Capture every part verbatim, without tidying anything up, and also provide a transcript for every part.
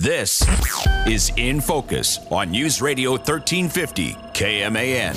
This is In Focus on News Radio thirteen fifty K M A N.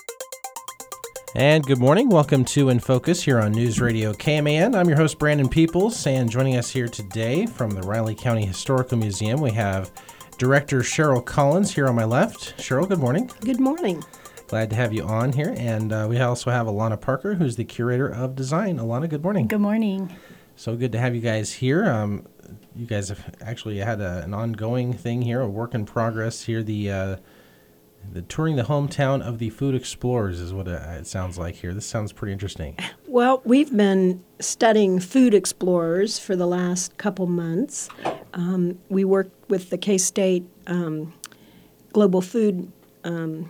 And good morning. Welcome to In Focus here on News Radio K M A N. I'm your host, Brandon Peoples, and joining us here today from the Riley County Historical Museum, we have Director Cheryl Collins here on my left. Cheryl, good morning. Good morning. Glad to have you on here. And uh, we also have Alana Parker, who's the Curator of Design. Alana, good morning. Good morning. So good to have you guys here. Um, you guys have actually had a, an ongoing thing here, a work in progress here. The uh, the touring the hometown of the food explorers is what it, it sounds like here. This sounds pretty interesting. Well, we've been studying food explorers for the last couple months. Um, we worked with the K-State um, Global Food um,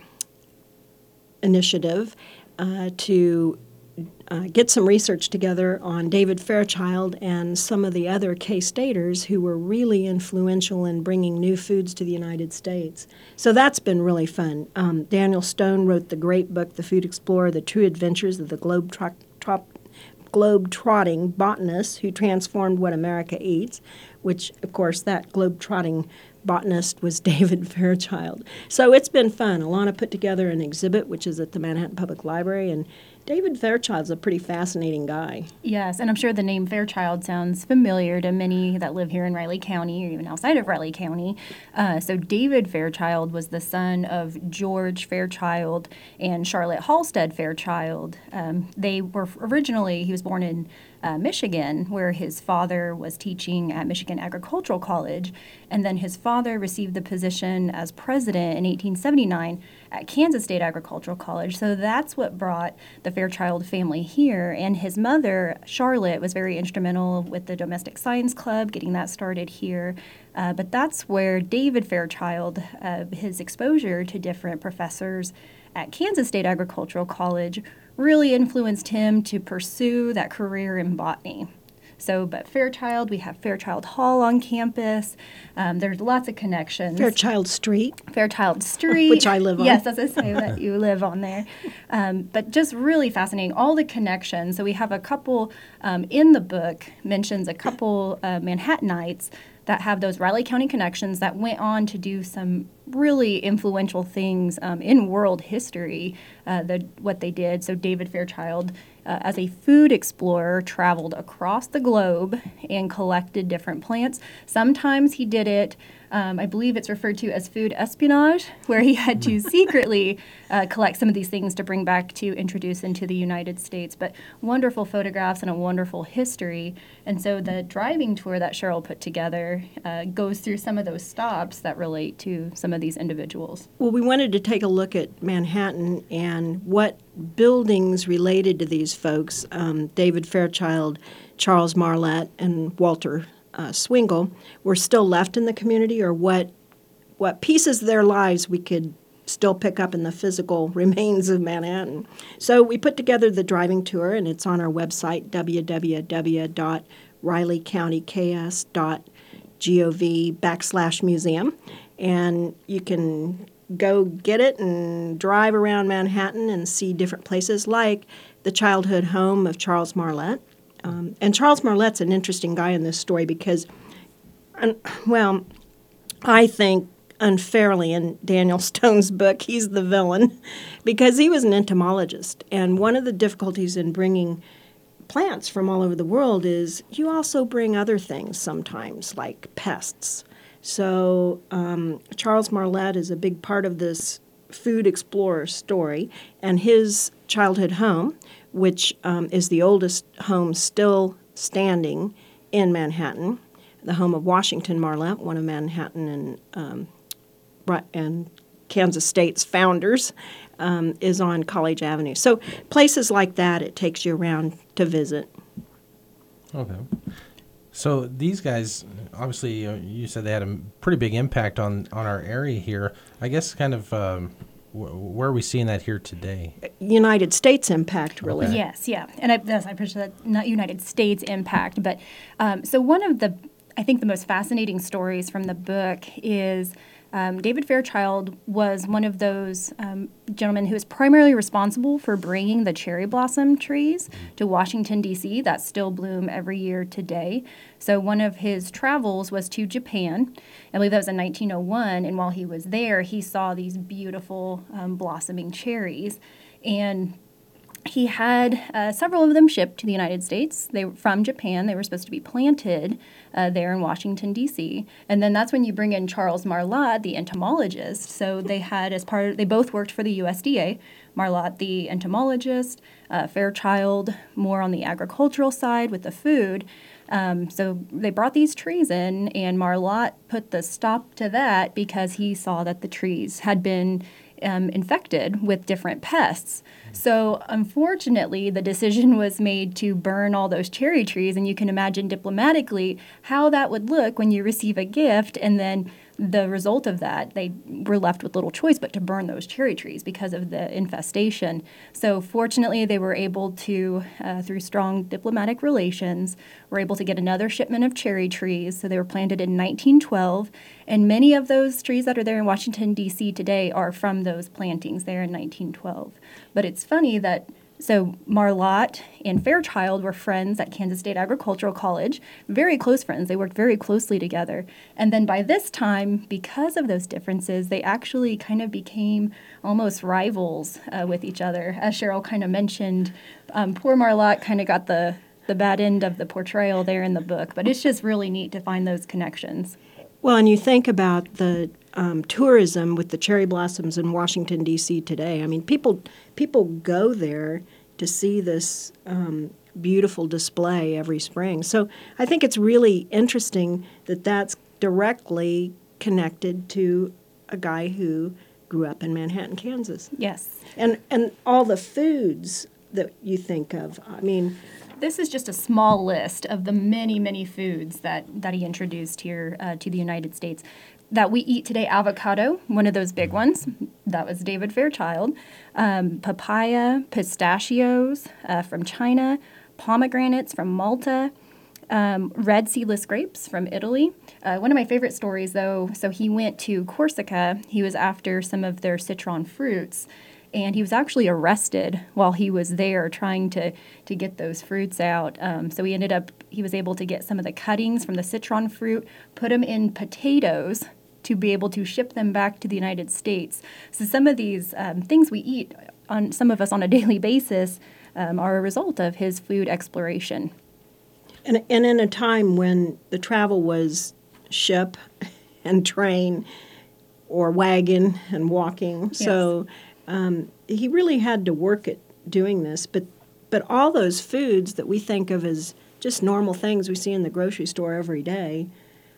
Initiative uh, to Uh, get some research together on David Fairchild and some of the other K-Staters who were really influential in bringing new foods to the United States. So that's been really fun. Um, Daniel Stone wrote the great book, The Food Explorer, The True Adventures of the Globe Tro- Tro- Globe-Trotting Botanist Who Transformed What America Eats, which, of course, that globe-trotting botanist was David Fairchild. So it's been fun. Alana put together an exhibit, which is at the Manhattan Public Library, and David Fairchild's a pretty fascinating guy. Yes, and I'm sure the name Fairchild sounds familiar to many that live here in Riley County or even outside of Riley County. Uh, so David Fairchild was the son of George Fairchild and Charlotte Halstead Fairchild. Um, they were originally, he was born in uh, Michigan, where his father was teaching at Michigan Agricultural College, and then his father received the position as president in eighteen seventy-nine at Kansas State Agricultural College. So that's what brought the Fairchild family here. And his mother, Charlotte, was very instrumental with the Domestic Science Club, getting that started here. Uh, but that's where David Fairchild, uh, his exposure to different professors at Kansas State Agricultural College really influenced him to pursue that career in botany. So, but Fairchild, we have Fairchild Hall on campus. Um, there's lots of connections. Fairchild Street. Fairchild Street. Which I live on. Yes, as I say that you live on there. Um, but just really fascinating, all the connections. So we have a couple um, in the book, mentions a couple uh, Manhattanites that have those Riley County connections that went on to do some really influential things um, in world history, uh, the, what they did. So David Fairchild, uh, as a food explorer, traveled across the globe and collected different plants. Sometimes he did it, um, I believe it's referred to as food espionage, where he had to secretly uh, collect some of these things to bring back to introduce into the United States. But wonderful photographs and a wonderful history. And so the driving tour that Cheryl put together uh, goes through some of those stops that relate to some of these individuals. Well, we wanted to take a look at Manhattan and what buildings related to these folks, um, David Fairchild, Charles Marlette, and Walter uh, Swingle, were still left in the community, or what what pieces of their lives we could still pick up in the physical remains of Manhattan. So we put together the driving tour, and it's on our website, w w w dot riley county k s dot gov backslash museum. And you can go get it and drive around Manhattan and see different places like the childhood home of Charles Marlette. Um, and Charles Marlette's an interesting guy in this story because, well, I think unfairly in Daniel Stone's book, he's the villain because he was an entomologist. And one of the difficulties in bringing plants from all over the world is you also bring other things sometimes, like pests. So um, Charles Marlette is a big part of this food explorer story, and his childhood home, which um, is the oldest home still standing in Manhattan, the home of Washington Marlette, one of Manhattan and um, and Kansas State's founders, um, is on College Avenue. So places like that, it takes you around to visit. Okay. So these guys, obviously, uh, you said they had a pretty big impact on, on our area here. I guess kind of um, wh- where are we seeing that here today? United States impact, really. Okay. Yes, yeah. And I, yes, I appreciate that, not United States impact. But um, so one of the I think the most fascinating stories from the book is um, David Fairchild was one of those um, gentlemen who was primarily responsible for bringing the cherry blossom trees to Washington, D C that still bloom every year today. So one of his travels was to Japan. I believe that was in nineteen oh one, and while he was there, he saw these beautiful um, blossoming cherries. And he had uh, several of them shipped to the United States. They were from Japan. They were supposed to be planted uh, there in Washington, D C. And then that's when you bring in Charles Marlatt, the entomologist. So they had as part of, they both worked for the U S D A. Marlatt, the entomologist, uh, Fairchild, more on the agricultural side with the food. Um, so they brought these trees in, and Marlatt put the stop to that because he saw that the trees had been Um, infected with different pests. So unfortunately, the decision was made to burn all those cherry trees, and you can imagine diplomatically how that would look when you receive a gift and then the result of that, they were left with little choice but to burn those cherry trees because of the infestation. So fortunately, they were able to, uh, through strong diplomatic relations, were able to get another shipment of cherry trees. So they were planted in nineteen twelve, and many of those trees that are there in Washington, D C today are from those plantings there in nineteen twelve. But it's funny that So Marlatt and Fairchild were friends at Kansas State Agricultural College, very close friends. They worked very closely together. And then by this time, because of those differences, they actually kind of became almost rivals uh, with each other. As Cheryl kind of mentioned, um, poor Marlatt kind of got the, the bad end of the portrayal there in the book. But it's just really neat to find those connections. Well, and you think about the um, tourism with the cherry blossoms in Washington, D C today. I mean, people people go there to see this um, beautiful display every spring. So I think it's really interesting that that's directly connected to a guy who grew up in Manhattan, Kansas. Yes. And and all the foods that you think of. I mean, this is just a small list of the many, many foods that, that he introduced here uh, to the United States that we eat today. Avocado, one of those big ones. That was David Fairchild. Um, papaya, pistachios uh, from China, pomegranates from Malta, um, red seedless grapes from Italy. Uh, one of my favorite stories, though, so he went to Corsica. He was after some of their citron fruits. And he was actually arrested while he was there trying to, to get those fruits out. Um, so he ended up, he was able to get some of the cuttings from the citron fruit, put them in potatoes to be able to ship them back to the United States. So some of these um, things we eat, on some of us on a daily basis, um, are a result of his food exploration. And, and in a time when the travel was ship and train or wagon and walking. Yes. So Um, he really had to work at doing this, but but all those foods that we think of as just normal things we see in the grocery store every day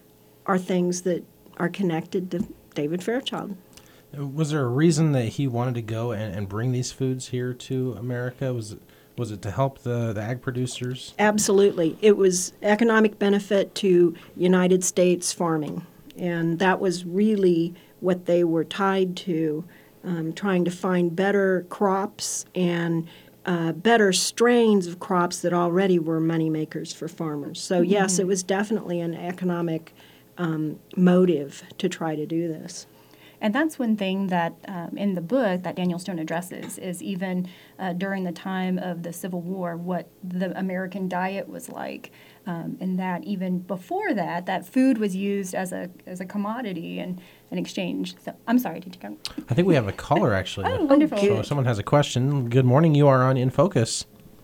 are things that are connected to David Fairchild. Was there a reason that he wanted to go and, and bring these foods here to America? Was it, was it to help the, the ag producers? Absolutely. It was economic benefit to United States farming, and that was really what they were tied to. Um, trying to find better crops and uh, better strains of crops that already were money makers for farmers. So mm-hmm. yes, it was definitely an economic um, motive to try to do this. And that's one thing that um, in the book that Daniel Stone addresses is even uh, during the time of the Civil War, what the American diet was like. Um, and that even before that, that food was used as a as a commodity and an exchange. So I'm sorry, did you go? I think we have a caller, actually. Oh, wonderful. So if someone has a question, good morning. You are on In Focus.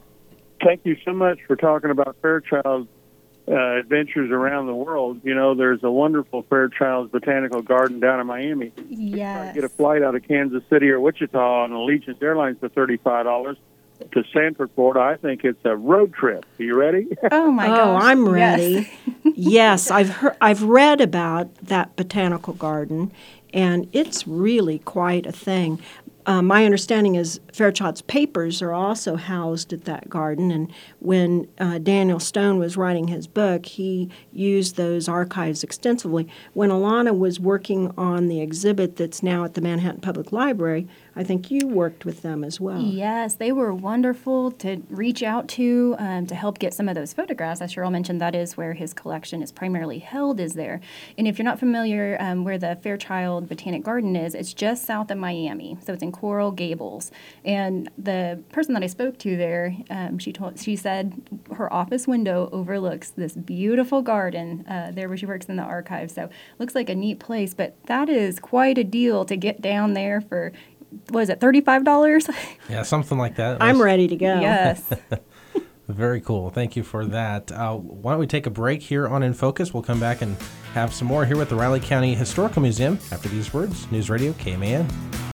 Thank you so much for talking about Fairchild's uh, adventures around the world. You know, there's a wonderful Fairchild's Botanical Garden down in Miami. Yes. Get a flight out of Kansas City or Wichita on Allegiant Airlines for thirty-five dollars to Sanford, Florida. I think it's a road trip. Are you ready? Oh, my oh, gosh. I'm ready. Yes, yes I've heard, I've read about that botanical garden, and it's really quite a thing. Uh, my understanding is Fairchild's papers are also housed at that garden, and when uh, Daniel Stone was writing his book, he used those archives extensively. When Alana was working on the exhibit that's now at the Manhattan Public Library, I think you worked with them as well. Yes, they were wonderful to reach out to um, to help get some of those photographs. As Cheryl mentioned, that is where his collection is primarily held, is there. And if you're not familiar um, where the Fairchild Botanic Garden is, it's just south of Miami. So it's in Coral Gables. And the person that I spoke to there, um, she told she said her office window overlooks this beautiful garden uh, there where she works in the archive. So looks like a neat place, but that is quite a deal to get down there for, what is it, thirty-five dollars? Yeah, something like that. I'm ready to go. Yes. Very cool. Thank you for that. Uh, why don't we take a break here on In Focus? We'll come back and have some more here with the Riley County Historical Museum after these words. News Radio K M A N.